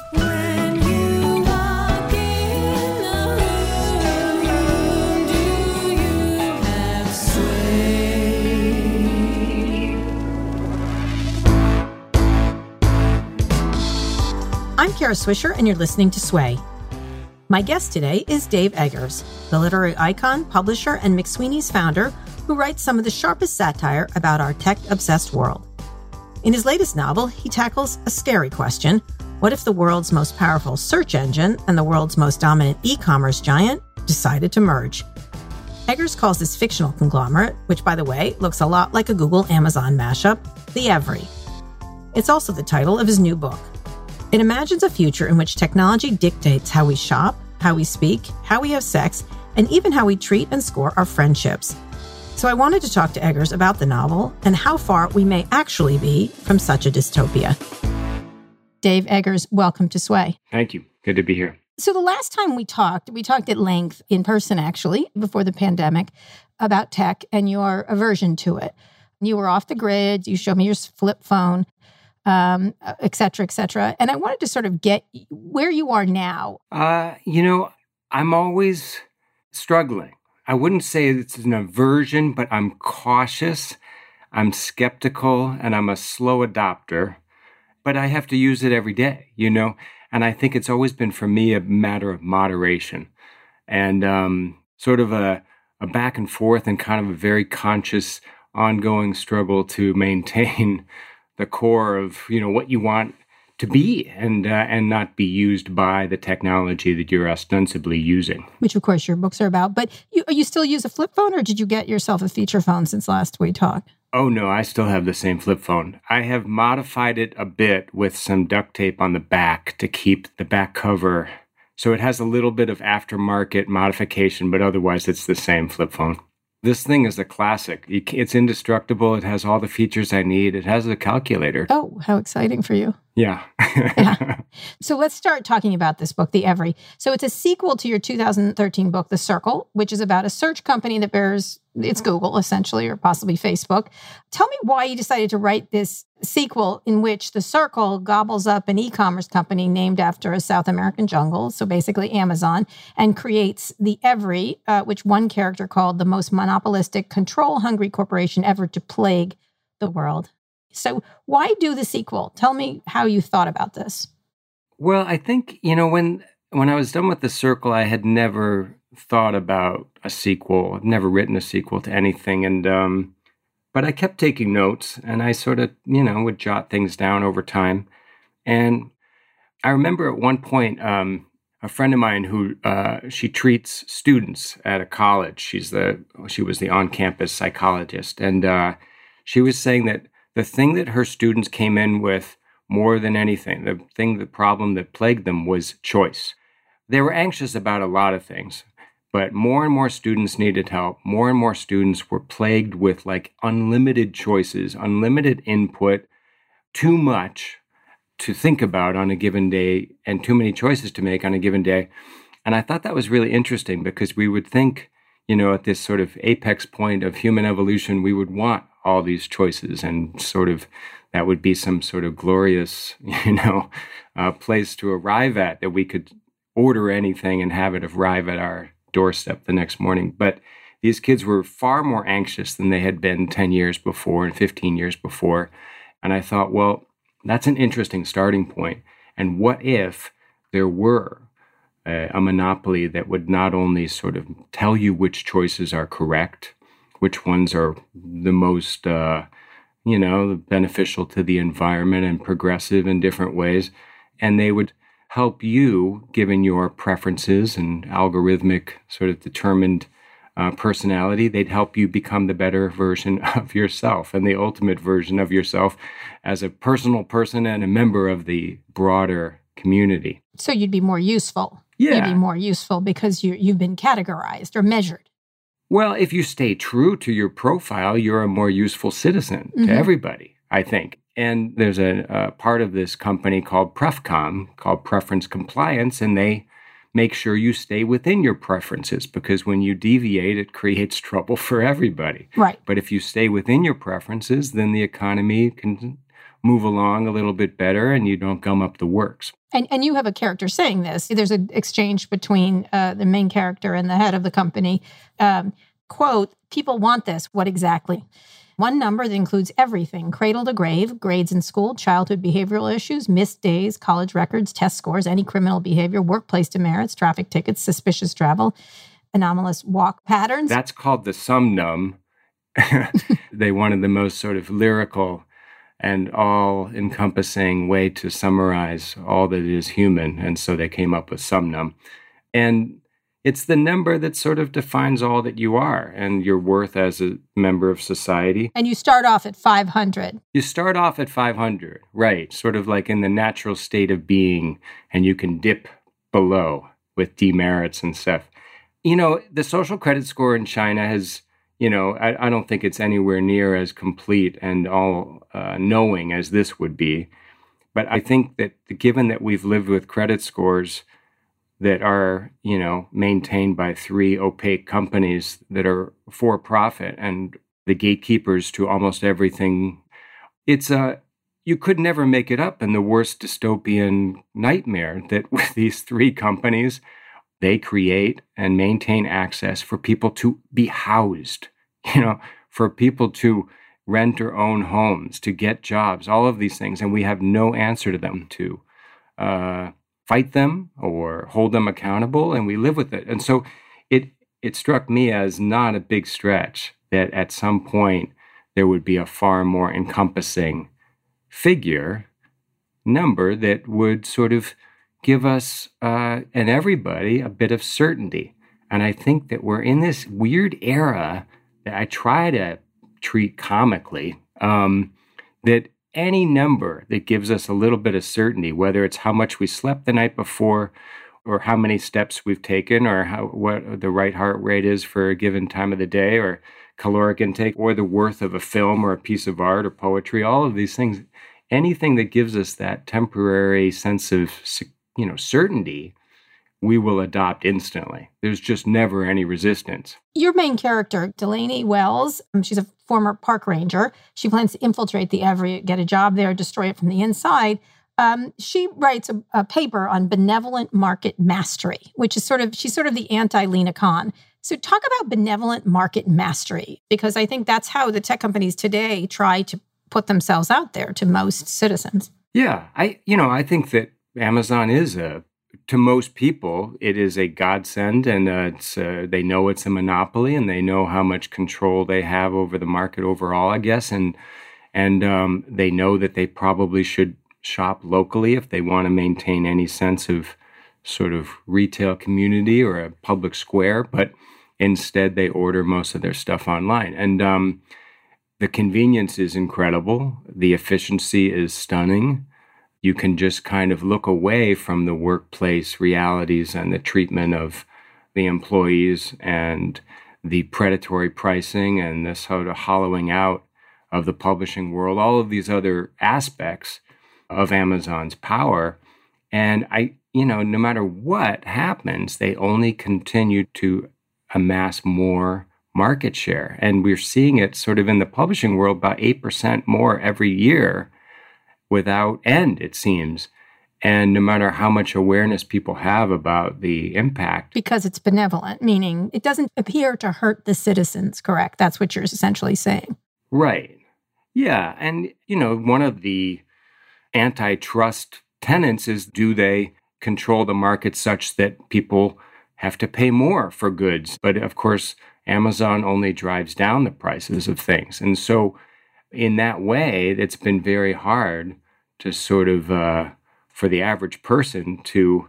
When you walk in the room, do you have sway? I'm Kara Swisher, and you're listening to Sway. My guest today is Dave Eggers, the literary icon, publisher, and McSweeney's founder, who writes some of the sharpest satire about our tech-obsessed world. In his latest novel, he tackles a scary question. What if the world's most powerful search engine and the world's most dominant e-commerce giant decided to merge? Eggers calls this fictional conglomerate, which, by the way, looks a lot like a Google-Amazon mashup, the Every. It's also the title of his new book. It imagines a future in which technology dictates how we shop, how we speak, how we have sex, and even how we treat and score our friendships. So I wanted to talk to Eggers about the novel and how far we may actually be from such a dystopia. Dave Eggers, welcome to Sway. Thank you. Good to be here. So the last time we talked at length in person, actually, before the pandemic, about tech and your aversion to it. You were off the grid. You showed me your flip phone. Et cetera, et cetera. And I wanted to sort of get where you are now. I'm always struggling. I wouldn't say it's an aversion, but I'm cautious, I'm skeptical, and I'm a slow adopter. But I have to use it every day, And I think it's always been, for me, a matter of moderation and sort of a back and forth and kind of a very conscious, ongoing struggle to maintain the core of, what you want to be and not be used by the technology that you're ostensibly using. Which, of course, your books are about. But you still use a flip phone, or did you get yourself a feature phone since last we talked? Oh, no, I still have the same flip phone. I have modified it a bit with some duct tape on the back to keep the back cover. So it has a little bit of aftermarket modification, but otherwise it's the same flip phone. This thing is a classic. It's indestructible. It has all the features I need. It has a calculator. Oh, how exciting for you. Yeah. Yeah. So let's start talking about this book, The Every. So it's a sequel to your 2013 book, The Circle, which is about a search company that it's Google, essentially, or possibly Facebook. Tell me why you decided to write this sequel in which The Circle gobbles up an e-commerce company named after a South American jungle, so basically Amazon, and creates The Every, which one character called the most monopolistic, control-hungry corporation ever to plague the world. So why do the sequel? Tell me how you thought about this. Well, I think, when I was done with The Circle, I had never thought about a sequel. I've never written a sequel to anything. And but I kept taking notes, and I sort of, would jot things down over time. And I remember at one point, a friend of mine who she treats students at a college. She was the on-campus psychologist, and she was saying that the thing that her students came in with more than anything, the problem that plagued them was choice. They were anxious about a lot of things, but more and more students needed help. More and more students were plagued with unlimited choices, unlimited input, too much to think about on a given day, and too many choices to make on a given day. And I thought that was really interesting because we would think, at this sort of apex point of human evolution, we would want all these choices, and sort of that would be some sort of glorious, place to arrive at, that we could order anything and have it arrive at our doorstep the next morning. But these kids were far more anxious than they had been 10 years before and 15 years before. And I thought, well, that's an interesting starting point. And what if there were a monopoly that would not only sort of tell you which choices are correct, which ones are the most, beneficial to the environment and progressive in different ways. And they would help you, given your preferences and algorithmic sort of determined personality, they'd help you become the better version of yourself and the ultimate version of yourself as a personal person and a member of the broader community. So you'd be more useful. Yeah. You'd be more useful because you've been categorized or measured. Well, if you stay true to your profile, you're a more useful citizen to everybody, I think. And there's a part of this company called PrefCom, called Preference Compliance, and they make sure you stay within your preferences, because when you deviate, it creates trouble for everybody. Right. But if you stay within your preferences, then the economy can move along a little bit better and you don't gum up the works. And you have a character saying this. There's an exchange between the main character and the head of the company. Quote, people want this. What exactly? One number that includes everything, cradle to grave, grades in school, childhood behavioral issues, missed days, college records, test scores, any criminal behavior, workplace demerits, traffic tickets, suspicious travel, anomalous walk patterns. That's called the sum num. They wanted the most sort of lyrical and all-encompassing way to summarize all that is human, and so they came up with sum num. And it's the number that sort of defines all that you are and your worth as a member of society. And you start off at 500. You start off at 500, right, sort of like in the natural state of being, and you can dip below with demerits and stuff. You know, the social credit score in China has, you know, I don't think it's anywhere near as complete and all knowing as this would be. But I think that given that we've lived with credit scores that are, you know, maintained by 3 opaque companies that are for profit and the gatekeepers to almost everything, it's you could never make it up in the worst dystopian nightmare that with these 3 companies, they create and maintain access for people to be housed, you know, for people to rent or own homes, to get jobs, all of these things. And we have no answer to them to fight them or hold them accountable, and we live with it. And so it struck me as not a big stretch that at some point there would be a far more encompassing number that would sort of give us and everybody a bit of certainty. And I think that we're in this weird era that I try to treat comically, that any number that gives us a little bit of certainty, whether it's how much we slept the night before or how many steps we've taken or what the right heart rate is for a given time of the day or caloric intake or the worth of a film or a piece of art or poetry, all of these things, anything that gives us that temporary sense of, you know, certainty, we will adopt instantly. There's just never any resistance. Your main character, Delaney Wells, she's a former park ranger. She plans to infiltrate the Everett, get a job there, destroy it from the inside. She writes a paper on benevolent market mastery, which is she's sort of the anti-Lena Khan. So talk about benevolent market mastery, because I think that's how the tech companies today try to put themselves out there to most citizens. Yeah, I think that Amazon is to most people, it is a godsend, and they know it's a monopoly, and they know how much control they have over the market overall, I guess, and they know that they probably should shop locally if they want to maintain any sense of sort of retail community or a public square, but instead they order most of their stuff online. And the convenience is incredible. The efficiency is stunning. You can just kind of look away from the workplace realities and the treatment of the employees and the predatory pricing and the sort of hollowing out of the publishing world, all of these other aspects of Amazon's power. And no matter what happens, they only continue to amass more market share. And we're seeing it sort of in the publishing world, about 8% more every year without end, it seems. And no matter how much awareness people have about the impact. Because it's benevolent, meaning it doesn't appear to hurt the citizens, correct? That's what you're essentially saying. Right. Yeah. And, one of the antitrust tenets is, do they control the market such that people have to pay more for goods? But of course, Amazon only drives down the prices of things. And so in that way, it's been very hard to sort of, for the average person to,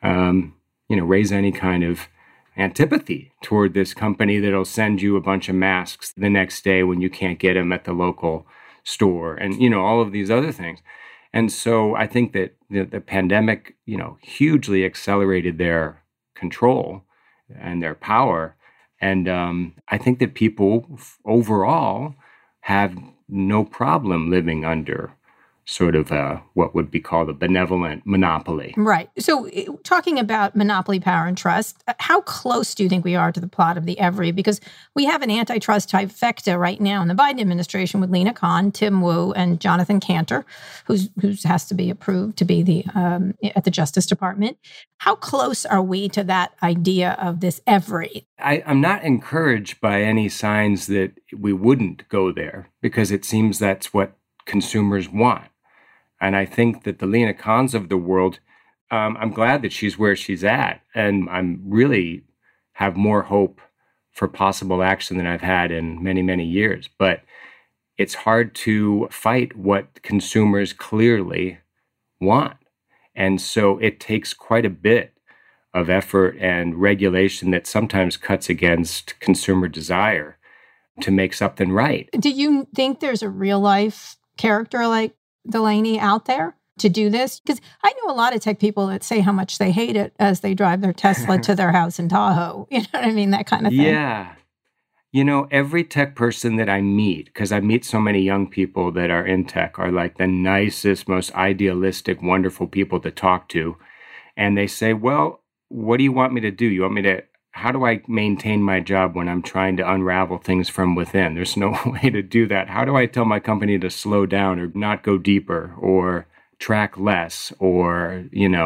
raise any kind of antipathy toward this company that'll send you a bunch of masks the next day when you can't get them at the local store and, all of these other things. And so I think that the pandemic, hugely accelerated their control and their power. And I think that people overall have no problem living under sort of what would be called a benevolent monopoly. Right. So, talking about monopoly power and trust, how close do you think we are to the plot of the Every? Because we have an antitrust trifecta right now in the Biden administration with Lena Khan, Tim Wu, and Jonathan Cantor, who has to be approved to be the at the Justice Department. How close are we to that idea of this Every? I'm not encouraged by any signs that we wouldn't go there, because it seems that's what consumers want. And I think that the Lena Khans of the world, I'm glad that she's where she's at. And I'm really have more hope for possible action than I've had in many, many years. But it's hard to fight what consumers clearly want. And so it takes quite a bit of effort and regulation that sometimes cuts against consumer desire to make something right. Do you think there's a real life character like Delaney out there to do this? Because I know a lot of tech people that say how much they hate it as they drive their Tesla to their house in Tahoe. You know what I mean? That kind of thing. Yeah. You know, every tech person that I meet, because I meet so many young people that are in tech, are like the nicest, most idealistic, wonderful people to talk to. And they say, well, what do you want me to do? You want me to, how do I maintain my job when I'm trying to unravel things from within? There's no way to do that. How do I tell my company to slow down or not go deeper or track less or,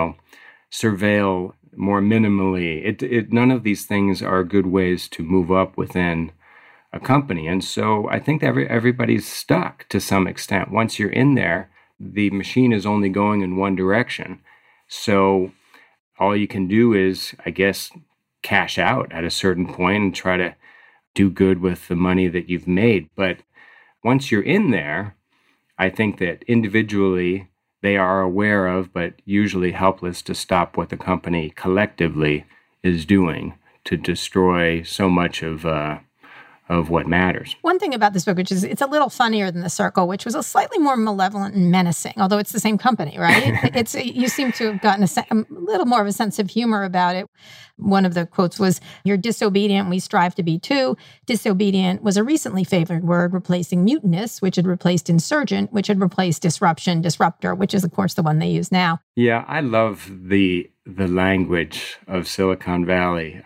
surveil more minimally? None of these things are good ways to move up within a company. And so I think that everybody's stuck to some extent. Once you're in there, the machine is only going in one direction. So all you can do is, I guess, cash out at a certain point and try to do good with the money that you've made. But once you're in there, I think that individually they are aware of, but usually helpless to stop what the company collectively is doing to destroy so much of what matters. One thing about this book, which is it's a little funnier than The Circle, which was a slightly more malevolent and menacing, although it's the same company, right? You seem to have gotten a little more of a sense of humor about it. One of the quotes was, "You're disobedient, we strive to be too." Disobedient was a recently favored word, replacing mutinous, which had replaced insurgent, which had replaced disruption, disruptor, which is, of course, the one they use now. Yeah, I love the language of Silicon Valley.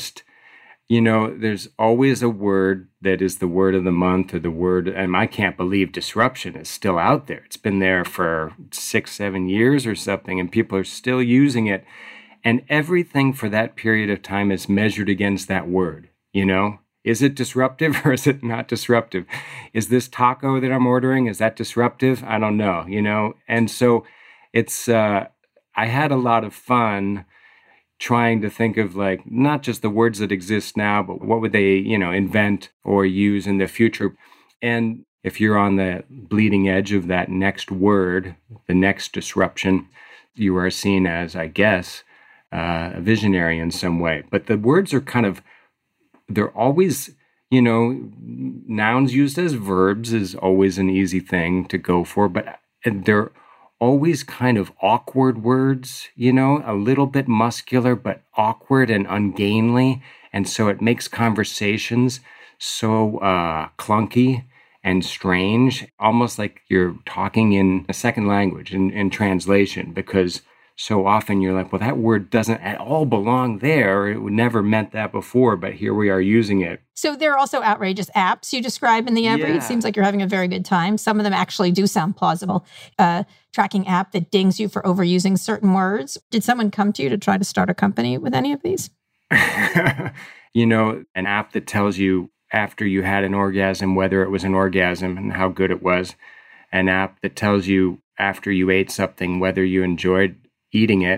There's always a word that is the word of the month or the word, and I can't believe disruption is still out there. It's been there for 6-7 years or something, and people are still using it. And everything for that period of time is measured against that word, Is it disruptive or is it not disruptive? Is this taco that I'm ordering, is that disruptive? I don't know, And so it's, I had a lot of fun trying to think of not just the words that exist now, but what would they, invent or use in the future. And if you're on the bleeding edge of that next word, the next disruption, you are seen as, I guess, a visionary in some way. But the words are they're always, nouns used as verbs is always an easy thing to go for, but they're always kind of awkward words, a little bit muscular, but awkward and ungainly. And so it makes conversations so clunky and strange, almost like you're talking in a second language in translation, because so often you're like, well, that word doesn't at all belong there. It never meant that before, but here we are using it. So there are also outrageous apps you describe in the Every. Yeah. It seems like you're having a very good time. Some of them actually do sound plausible. Tracking app that dings you for overusing certain words. Did someone come to you to try to start a company with any of these? An app that tells you after you had an orgasm whether it was an orgasm and how good it was. An app that tells you after you ate something whether you enjoyed eating it.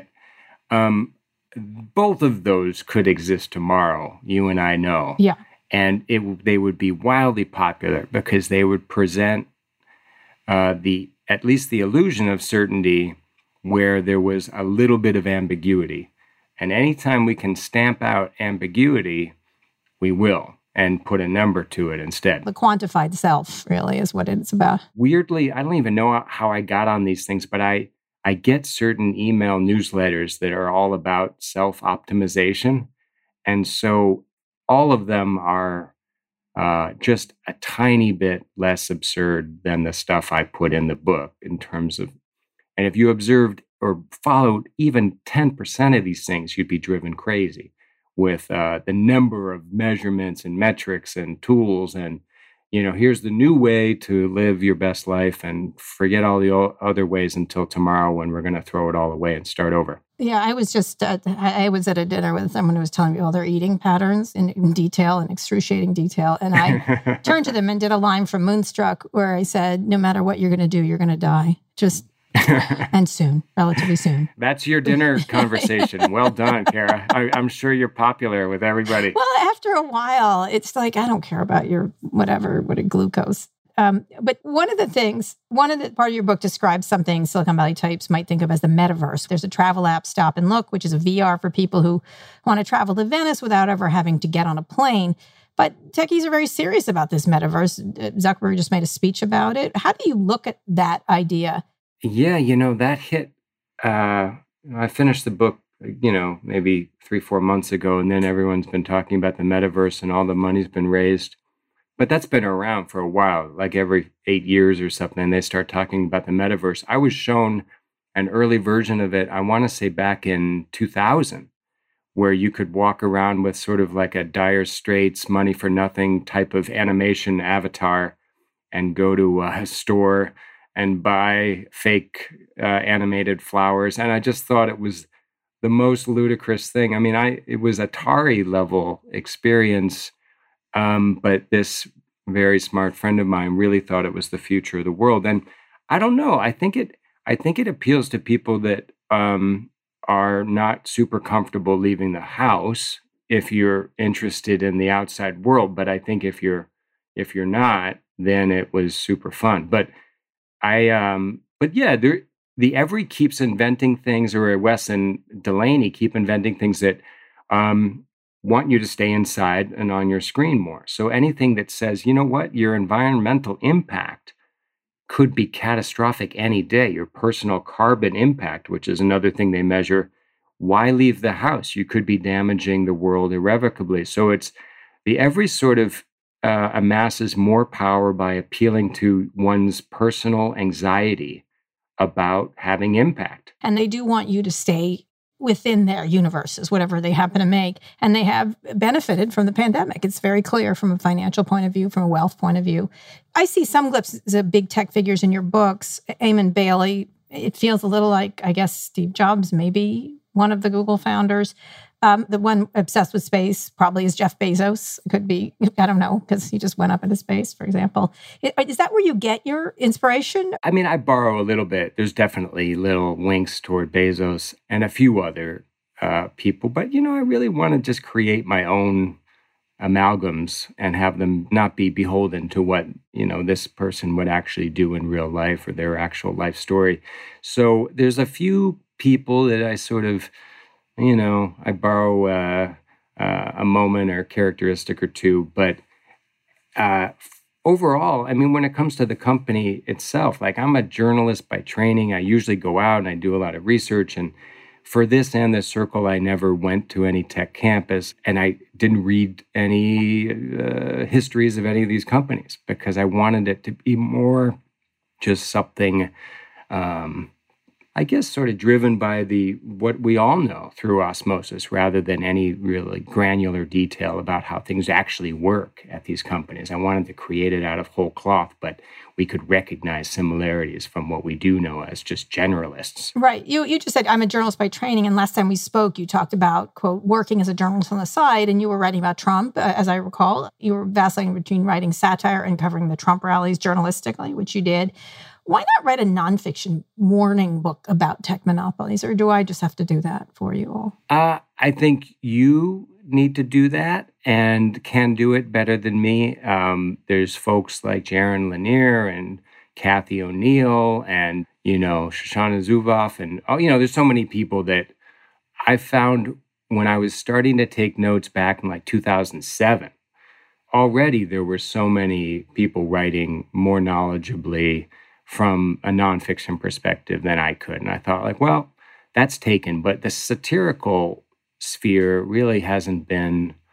Both of those could exist tomorrow, you and I know. Yeah. And they would be wildly popular because they would present at least the illusion of certainty where there was a little bit of ambiguity. And anytime we can stamp out ambiguity, we will, and put a number to it instead. The quantified self really is what it's about. Weirdly, I don't even know how I got on these things, but I get certain email newsletters that are all about self-optimization. And so all of them are just a tiny bit less absurd than the stuff I put in the book in terms of, and if you observed or followed even 10% of these things, you'd be driven crazy with the number of measurements and metrics and tools. And, here's the new way to live your best life and forget all the other ways until tomorrow when we're going to throw it all away and start over. Yeah, I was just, I was at a dinner with someone who was telling me all their eating patterns in detail, in excruciating detail. And I turned to them and did a line from Moonstruck where I said, no matter what you're going to do, you're going to die. Just, and soon, relatively soon. That's your dinner conversation. Well done, Kara. I'm sure you're popular with everybody. Well, after a while, it's like, I don't care about your whatever, glucose. But one of the part of your book describes something Silicon Valley types might think of as the metaverse. There's a travel app, Stop and Look, which is a VR for people who want to travel to Venice without ever having to get on a plane. But techies are very serious about this metaverse. Zuckerberg just made a speech about it. How do you look at that idea? Yeah, that hit. I finished the book, maybe 3-4 months ago, and then everyone's been talking about the metaverse and all the money's been raised. But that's been around for a while, like every 8 years or something, they start talking about the metaverse. I was shown an early version of it, I want to say back in 2000, where you could walk around with sort of like a Dire Straits, money for nothing type of animation avatar and go to a store and buy fake animated flowers. And I just thought it was the most ludicrous thing. I mean, it was Atari level experience. But this very smart friend of mine really thought it was the future of the world. And I don't know. I think it appeals to people that are not super comfortable leaving the house if you're interested in the outside world. But I think if you're not, then it was super fun. But the Every keeps inventing things, or Wes and Delaney keep inventing things that want you to stay inside and on your screen more. So anything that says, your environmental impact could be catastrophic any day, your personal carbon impact, which is another thing they measure, why leave the house? You could be damaging the world irrevocably. So it's the Every sort of amasses more power by appealing to one's personal anxiety about having impact. And they do want you to stay within their universes, whatever they happen to make. And they have benefited from the pandemic. It's very clear from a financial point of view, from a wealth point of view. I see some glimpses of big tech figures in your books. Eamon Bailey, it feels a little like, I guess, Steve Jobs, maybe one of the Google founders. The one obsessed with space probably is Jeff Bezos. It could be, I don't know, because he just went up into space, for example. Is that where you get your inspiration? I mean, I borrow a little bit. There's definitely little links toward Bezos and a few other people. But, I really want to just create my own amalgams and have them not be beholden to what, this person would actually do in real life or their actual life story. So there's a few people that I sort of, I borrow a moment or characteristic or two, but overall, I mean, when it comes to the company itself, like I'm a journalist by training. I usually go out and I do a lot of research. And for this and the Circle, I never went to any tech campus, and I didn't read any histories of any of these companies because I wanted it to be more just something I guess sort of driven by what we all know through osmosis rather than any really granular detail about how things actually work at these companies. I wanted to create it out of whole cloth, but we could recognize similarities from what we do know as just generalists. Right. You just said, I'm a journalist by training. And last time we spoke, you talked about, quote, working as a journalist on the side. And you were writing about Trump, as I recall. You were vacillating between writing satire and covering the Trump rallies journalistically, which you did. Why not write a nonfiction warning book about tech monopolies? Or do I just have to do that for you all? I think you need to do that and can do it better than me. There's folks like Jaron Lanier and Kathy O'Neill and, Shoshana Zuboff. And, there's so many people that I found when I was starting to take notes back in like 2007. Already there were so many people writing more knowledgeably from a nonfiction perspective than I could. And I thought like, well, that's taken. But the satirical sphere really hasn't been,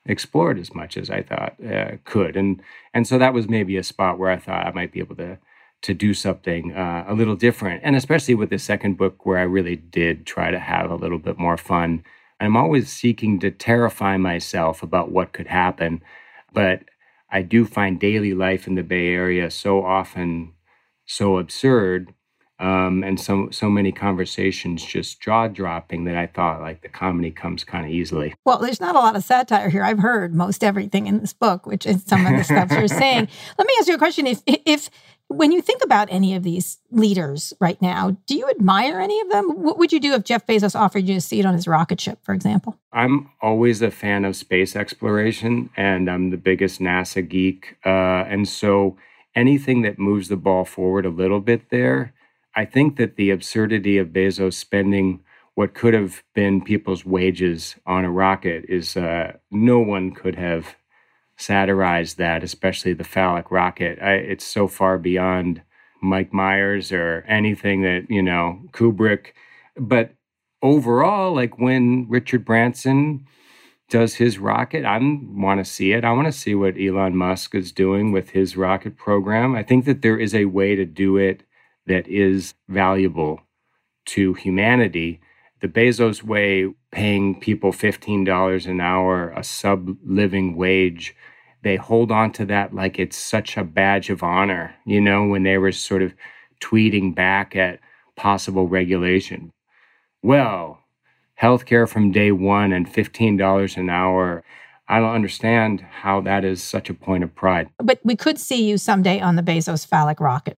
explored as much as I thought could. And so that was maybe a spot where I thought I might be able to do something a little different. And especially with the second book where I really did try to have a little bit more fun. I'm always seeking to terrify myself about what could happen. But I do find daily life in the Bay Area so often so absurd, and so many conversations just jaw-dropping that I thought like the comedy comes kind of easily. Well, there's not a lot of satire here. I've heard most everything in this book, which is some of the stuff you're saying. Let me ask you a question. If when you think about any of these leaders right now, do you admire any of them? What would you do if Jeff Bezos offered you a seat on his rocket ship, for example? I'm always a fan of space exploration, and I'm the biggest NASA geek. And so anything that moves the ball forward a little bit there, I think that the absurdity of Bezos spending what could have been people's wages on a rocket is no one could have satirized that, especially the phallic rocket. It's so far beyond Mike Myers or anything that, Kubrick. But overall, like when Richard Branson does his rocket, I want to see it. I want to see what Elon Musk is doing with his rocket program. I think that there is a way to do it that is valuable to humanity. The Bezos way, paying people $15 an hour, a sub-living wage, they hold on to that like it's such a badge of honor, when they were sort of tweeting back at possible regulation. Well, healthcare from day one and $15 an hour. I don't understand how that is such a point of pride. But we could see you someday on the Bezos phallic rocket.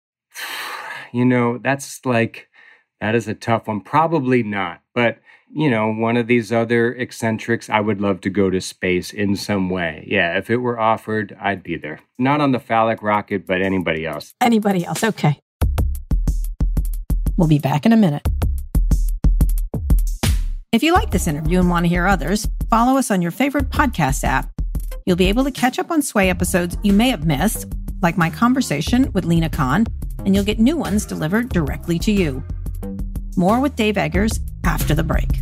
That is a tough one. Probably not. But, one of these other eccentrics, I would love to go to space in some way. Yeah, if it were offered, I'd be there. Not on the phallic rocket, but anybody else. Anybody else? Okay. We'll be back in a minute. If you like this interview and want to hear others, follow us on your favorite podcast app. You'll be able to catch up on Sway episodes you may have missed, like my conversation with Lena Khan, and you'll get new ones delivered directly to you. More with Dave Eggers after the break.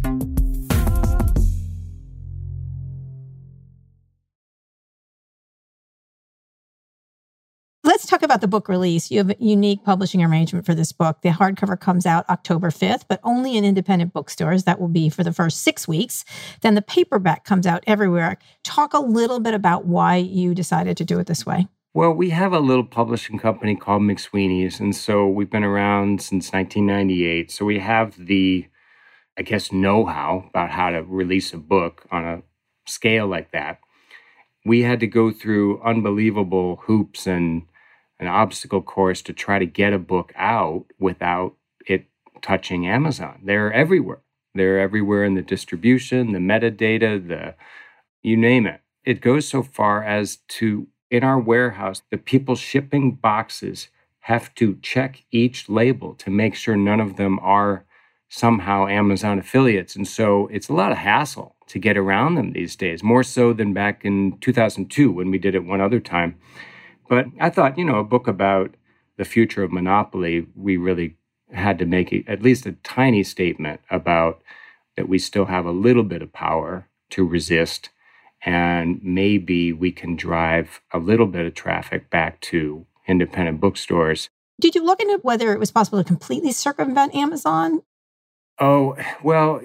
Let's talk about the book release. You have a unique publishing arrangement for this book. The hardcover comes out October 5th, but only in independent bookstores. That will be for the first 6 weeks. Then the paperback comes out everywhere. Talk a little bit about why you decided to do it this way. Well, we have a little publishing company called McSweeney's, and so we've been around since 1998. So we have the, know-how about how to release a book on a scale like that. We had to go through unbelievable hoops and an obstacle course to try to get a book out without it touching Amazon. They're everywhere. They're everywhere in the distribution, the metadata, you name it. It goes so far as to, in our warehouse, the people shipping boxes have to check each label to make sure none of them are somehow Amazon affiliates. And so it's a lot of hassle to get around them these days, more so than back in 2002 when we did it one other time. But I thought, a book about the future of monopoly, we really had to make at least a tiny statement about that we still have a little bit of power to resist, and maybe we can drive a little bit of traffic back to independent bookstores. Did you look into whether it was possible to completely circumvent Amazon? Oh, well,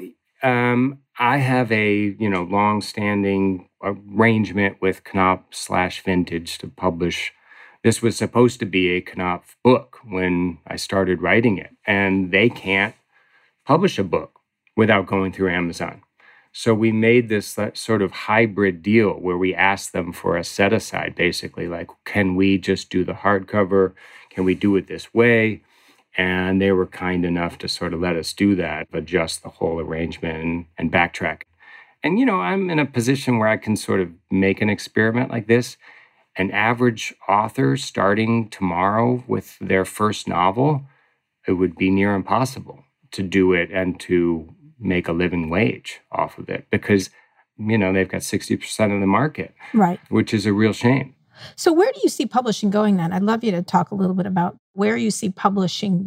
I have a, long-standing arrangement with Knopf/Vintage to publish. This was supposed to be a Knopf book when I started writing it, and they can't publish a book without going through Amazon. So we made this sort of hybrid deal where we asked them for a set-aside, basically, like, can we just do the hardcover? Can we do it this way? And they were kind enough to sort of let us do that, adjust the whole arrangement and backtrack. And, I'm in a position where I can sort of make an experiment like this. An average author starting tomorrow with their first novel, it would be near impossible to do it and to make a living wage off of it because, they've got 60% of the market, Right. Which is a real shame. So where do you see publishing going then? I'd love you to talk a little bit about where you see publishing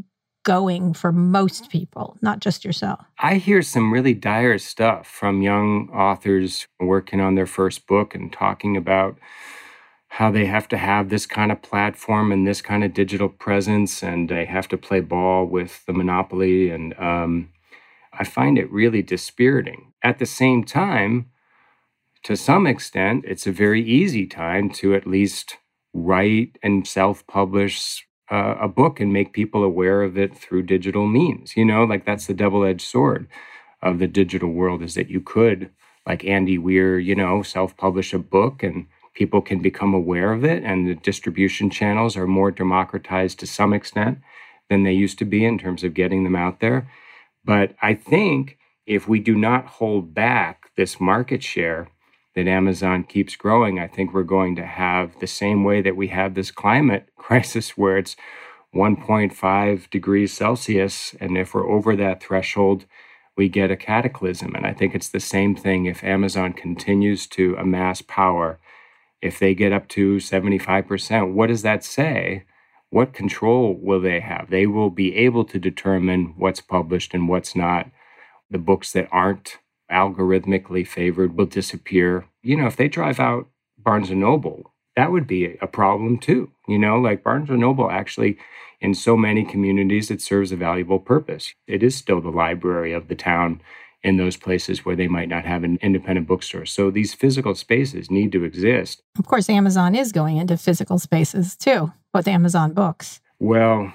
going for most people, not just yourself? I hear some really dire stuff from young authors working on their first book and talking about how they have to have this kind of platform and this kind of digital presence, and they have to play ball with the monopoly. And I find it really dispiriting. At the same time, to some extent, it's a very easy time to at least write and self-publish a book and make people aware of it through digital means. Like that's the double-edged sword of the digital world, is that you could, like Andy Weir, self-publish a book and people can become aware of it, and the distribution channels are more democratized to some extent than they used to be in terms of getting them out there. But I think if we do not hold back this market share that Amazon keeps growing, I think we're going to have the same way that we have this climate crisis where it's 1.5 degrees Celsius. And if we're over that threshold, we get a cataclysm. And I think it's the same thing if Amazon continues to amass power. If they get up to 75%, what does that say? What control will they have? They will be able to determine what's published and what's not. The books that aren't algorithmically favored will disappear. If they drive out Barnes & Noble, that would be a problem too. Like Barnes & Noble actually, in so many communities, it serves a valuable purpose. It is still the library of the town in those places where they might not have an independent bookstore. So these physical spaces need to exist. Of course, Amazon is going into physical spaces too, with Amazon Books. Well,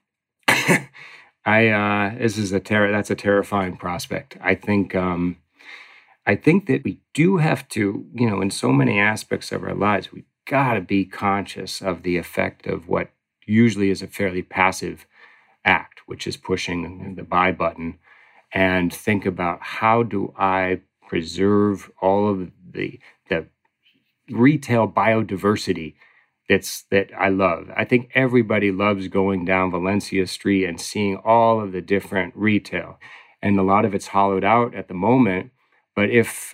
that's a terrifying prospect. I think that we do have to, in so many aspects of our lives, we got to be conscious of the effect of what usually is a fairly passive act, which is pushing the buy button, and think about how do I preserve all of the retail biodiversity that I love. I think everybody loves going down Valencia Street and seeing all of the different retail, and a lot of it's hollowed out at the moment. But if,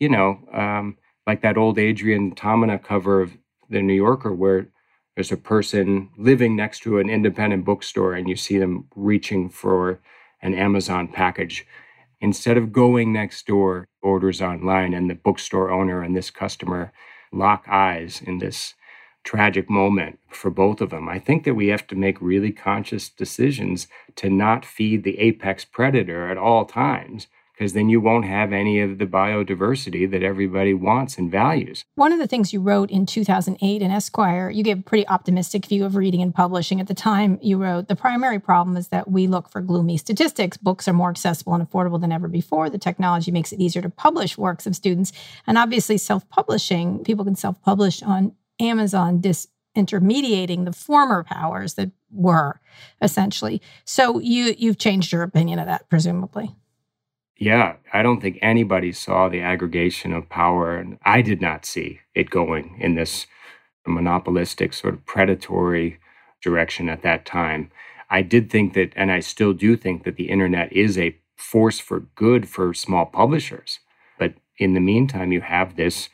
like that old Adrian Tomina cover of the New Yorker where there's a person living next to an independent bookstore and you see them reaching for an Amazon package, instead of going next door, orders online, and the bookstore owner and this customer lock eyes in this tragic moment for both of them. I think that we have to make really conscious decisions to not feed the apex predator at all times, because then you won't have any of the biodiversity that everybody wants and values. One of the things you wrote in 2008 in Esquire, you gave a pretty optimistic view of reading and publishing. At the time, you wrote, the primary problem is that we look for gloomy statistics. Books are more accessible and affordable than ever before. The technology makes it easier to publish works of students. And obviously, self-publishing, people can self-publish on Amazon, disintermediating the former powers that were, essentially. So you've changed your opinion of that, presumably. Yeah, I don't think anybody saw the aggregation of power, and I did not see it going in this monopolistic sort of predatory direction at that time. I did think that, and I still do think that the internet is a force for good for small publishers. But in the meantime, you have this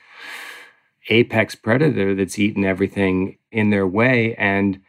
apex predator that's eaten everything in their way, and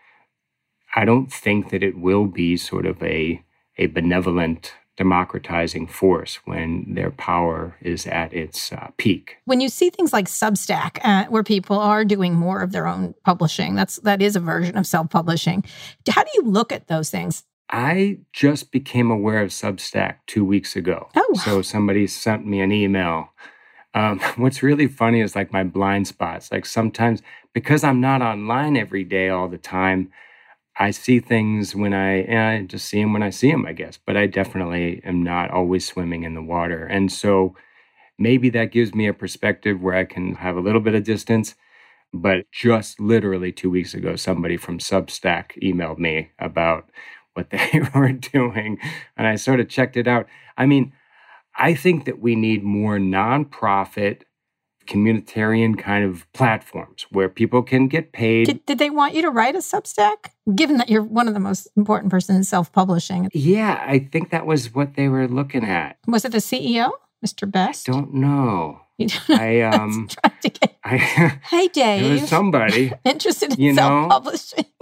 I don't think that it will be sort of a benevolent democratizing force when their power is at its peak. When you see things like Substack, where people are doing more of their own publishing, that is a version of self-publishing. How do you look at those things? I just became aware of Substack 2 weeks ago. Oh. So somebody sent me an email. What's really funny is like my blind spots. Like sometimes, because I'm not online every day all the time, I see things when I just see them when I see them, I guess. But I definitely am not always swimming in the water. And so maybe that gives me a perspective where I can have a little bit of distance. But just literally 2 weeks ago, somebody from Substack emailed me about what they were doing. And I sort of checked it out. I mean, I think that we need more nonprofit, communitarian kind of platforms where people can get paid. Did they want you to write a Substack, given that you're one of the most important persons in self-publishing? Yeah, I think that was what they were looking at. Was it the CEO, Mr. Best? I don't know. You don't know. Hey, Dave. It was somebody. Interested in self-publishing.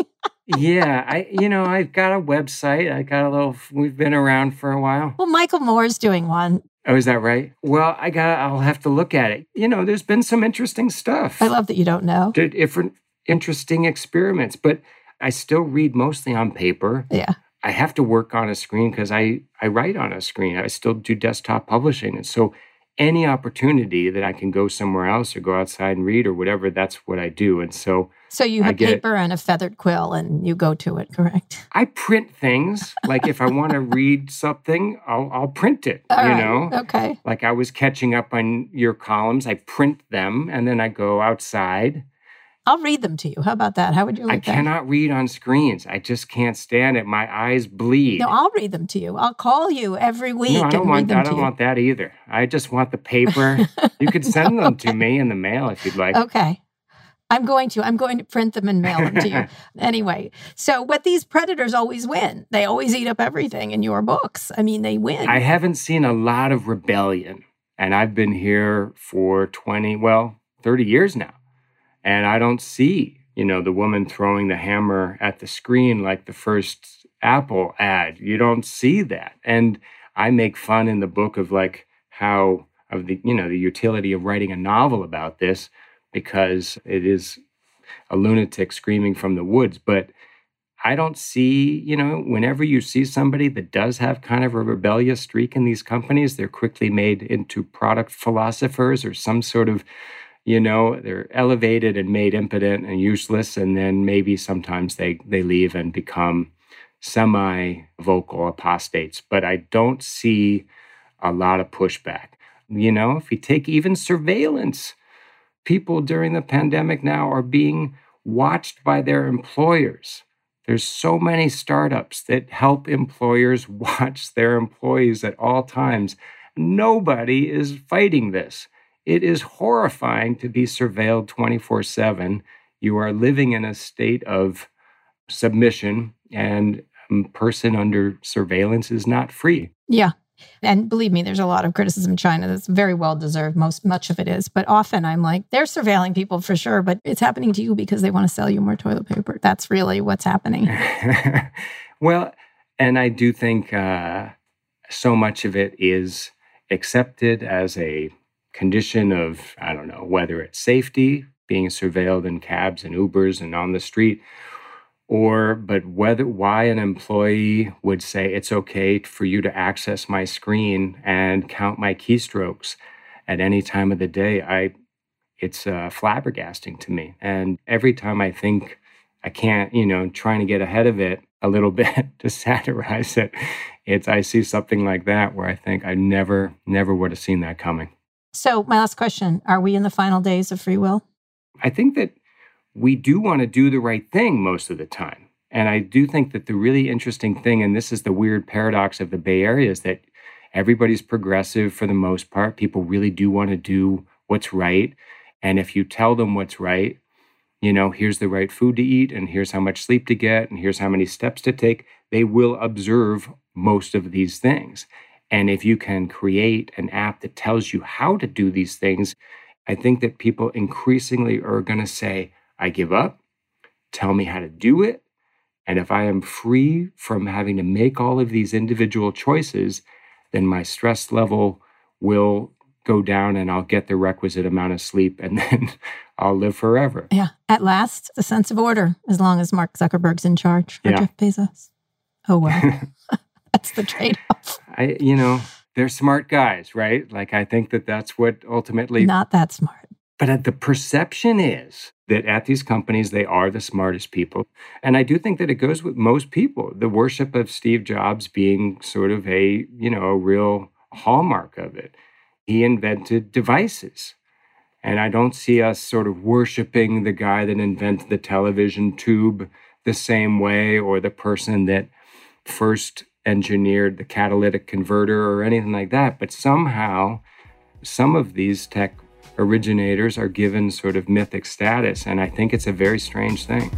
Yeah, I've got a website. We've been around for a while. Well, Michael Moore's doing one. Oh, is that right? Well, I'll have to look at it. There's been some interesting stuff. I love that you don't know. Different interesting experiments, but I still read mostly on paper. Yeah. I have to work on a screen because I write on a screen. I still do desktop publishing. And so any opportunity that I can go somewhere else or go outside and read or whatever, that's what I do. And so you have paper and a feathered quill and you go to it, correct? I print things. Like if I want to read something, I'll print it, All right. Okay. Like I was catching up on your columns. I print them and then I go outside. I'll read them to you. How about that? How would you like that? I cannot read on screens. I just can't stand it. My eyes bleed. No, I'll read them to you. I'll call you every week No, I don't want that that either. I just want the paper. You could send them to me in the mail if you'd like. Okay. I'm going to print them and mail them to you. Anyway, but these predators always win. They always eat up everything in your books. I mean, they win. I haven't seen a lot of rebellion, and I've been here for 30 years now. And I don't see, the woman throwing the hammer at the screen like the first Apple ad. You don't see that. And I make fun in the book of the utility of writing a novel about this because it is a lunatic screaming from the woods. But I don't see, whenever you see somebody that does have kind of a rebellious streak in these companies, they're quickly made into product philosophers or some sort of they're elevated and made impotent and useless. And then maybe sometimes they leave and become semi-vocal apostates. But I don't see a lot of pushback. If you take even surveillance, people during the pandemic now are being watched by their employers. There's so many startups that help employers watch their employees at all times. Nobody is fighting this. It is horrifying to be surveilled 24/7. You are living in a state of submission, and a person under surveillance is not free. Yeah. And believe me, there's a lot of criticism in China that's very well deserved. Much of it is. But often I'm like, they're surveilling people for sure, but it's happening to you because they want to sell you more toilet paper. That's really what's happening. Well, and I do think so much of it is accepted as a condition of, I don't know, whether it's safety, being surveilled in cabs and Ubers and on the street, but why an employee would say it's okay for you to access my screen and count my keystrokes at any time of the day, it's flabbergasting to me. And every time I think I can't, trying to get ahead of it a little bit to satirize it, I see something like that where I think I never would have seen that coming. So my last question, are we in the final days of free will? I think that we do want to do the right thing most of the time. And I do think that the really interesting thing, and this is the weird paradox of the Bay Area, is that everybody's progressive for the most part. People really do want to do what's right. And if you tell them what's right, here's the right food to eat, and here's how much sleep to get, and here's how many steps to take, they will observe most of these things. And if you can create an app that tells you how to do these things, I think that people increasingly are going to say, I give up, tell me how to do it. And if I am free from having to make all of these individual choices, then my stress level will go down and I'll get the requisite amount of sleep and then I'll live forever. Yeah. At last, a sense of order, as long as Mark Zuckerberg's in charge or Jeff Bezos. Oh, well. That's the trade-off. They're smart guys, right? Like, I think that's what ultimately... Not that smart. But the perception is that at these companies, they are the smartest people. And I do think that it goes with most people. The worship of Steve Jobs being sort of a real hallmark of it. He invented devices. And I don't see us sort of worshiping the guy that invented the television tube the same way, or the person that first engineered the catalytic converter or anything like that. But somehow, some of these tech originators are given sort of mythic status. And I think it's a very strange thing.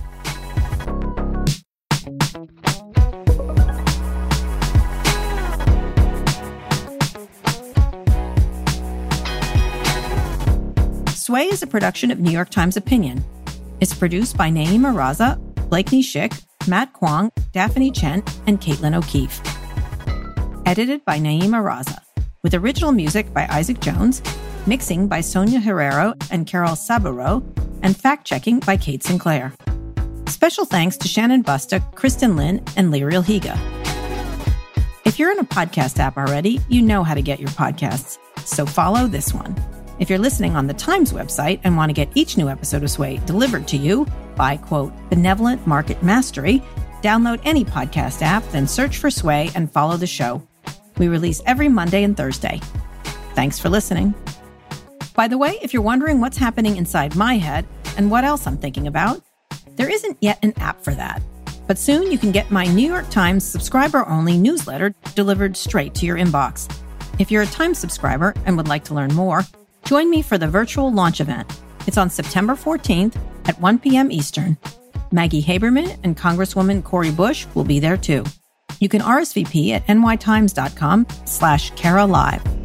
Sway is a production of New York Times Opinion. It's produced by Naima Raza, Blakeney Schick, Matt Kwong, Daphne Chen, and Caitlin O'Keefe. Edited by Naima Raza, with original music by Isaac Jones, mixing by Sonia Herrero and Carol Saburo, and fact-checking by Kate Sinclair. Special thanks to Shannon Busta, Kristen Lynn, and Lyriel Higa. If you're in a podcast app already, you know how to get your podcasts, so follow this one. If you're listening on the Times website and want to get each new episode of Sway delivered to you by, quote, benevolent market mastery, download any podcast app, then search for Sway and follow the show. We release every Monday and Thursday. Thanks for listening. By the way, if you're wondering what's happening inside my head and what else I'm thinking about, there isn't yet an app for that. But soon you can get my New York Times subscriber-only newsletter delivered straight to your inbox. If you're a Times subscriber and would like to learn more, join me for the virtual launch event. It's on September 14th at 1 p.m. Eastern. Maggie Haberman and Congresswoman Cori Bush will be there too. You can RSVP at nytimes.com/Kara Live.